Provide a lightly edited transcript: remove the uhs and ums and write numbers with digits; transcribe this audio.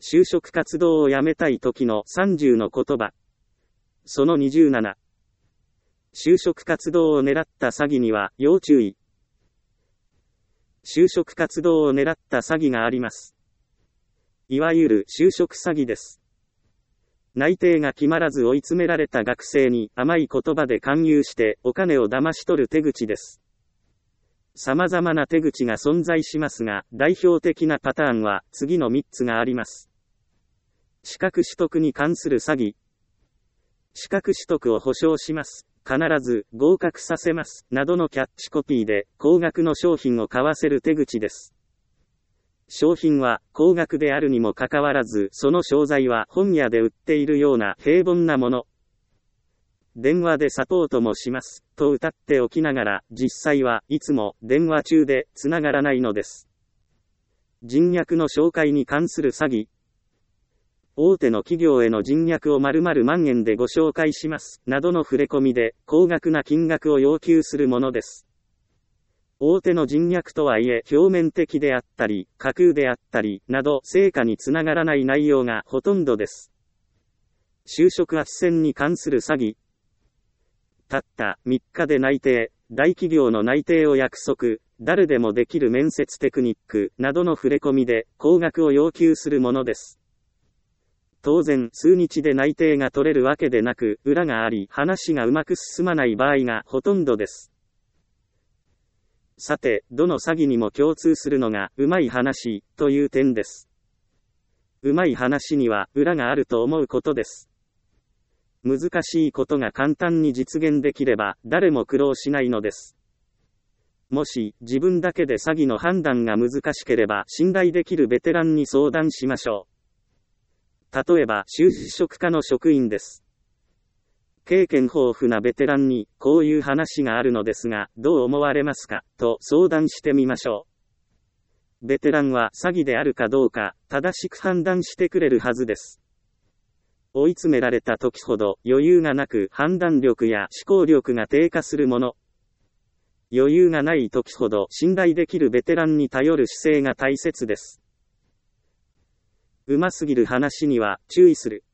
就職活動を辞めたい時の30の言葉。その27。就職活動を狙った詐欺には要注意。就職活動を狙った詐欺があります。いわゆる就職詐欺です。内定が決まらず追い詰められた学生に甘い言葉で勧誘してお金を騙し取る手口です。様々な手口が存在しますが、代表的なパターンは次の3つがあります。資格取得に関する詐欺。資格取得を保証します。必ず合格させます。などのキャッチコピーで高額の商品を買わせる手口です。商品は高額であるにもかかわらず、その商材は本屋で売っているような平凡なもの。電話でサポートもします。と歌っておきながら、実際はいつも電話中で繋がらないのです。人脈の紹介に関する詐欺。大手の企業への人脈を〇〇万円でご紹介します。などの触れ込みで、高額な金額を要求するものです。大手の人脈とはいえ、表面的であったり、架空であったり、など、成果につながらない内容がほとんどです。就職斡旋に関する詐欺。たった3日で内定、大企業の内定を約束、誰でもできる面接テクニック、などの触れ込みで、高額を要求するものです。当然、数日で内定が取れるわけでなく、裏があり、話がうまく進まない場合がほとんどです。さて、どの詐欺にも共通するのが、うまい話、という点です。うまい話には、裏があると思うことです。難しいことが簡単に実現できれば、誰も苦労しないのです。もし、自分だけで詐欺の判断が難しければ、信頼できるベテランに相談しましょう。例えば、就職課の職員です。経験豊富なベテランに、こういう話があるのですが、どう思われますか、と相談してみましょう。ベテランは詐欺であるかどうか、正しく判断してくれるはずです。追い詰められた時ほど、余裕がなく判断力や思考力が低下するもの。余裕がない時ほど、信頼できるベテランに頼る姿勢が大切です。うますぎる話には注意する。